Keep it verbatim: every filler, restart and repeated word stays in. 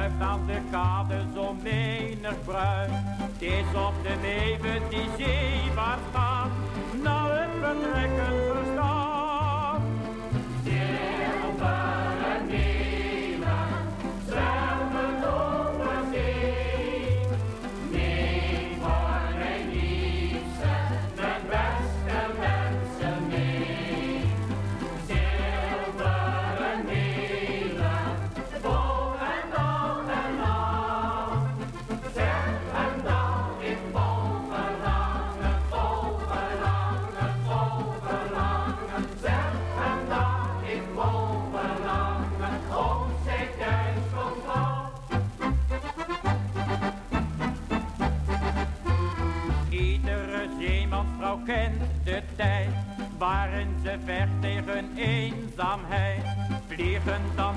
schuift aan de kade zo menig bruin. Het is op de neven die zeewaarts gaan, nou het vertrekken verstaan. Zilveren meeuwen zwemmen over zee. Neem voor mijn liefste, mijn beste mensen mee. Zilveren meeuwen, vol en dag en nacht. Zeg en dag ik vol verlangen, vol verlangen, vol verlangen. Zeg en dag ik vol verlangen, om zij thuis komt af. Iedere zeemansvrouw kent de tijd waarin ze vecht tegen eenzaamheid. Vliegen dan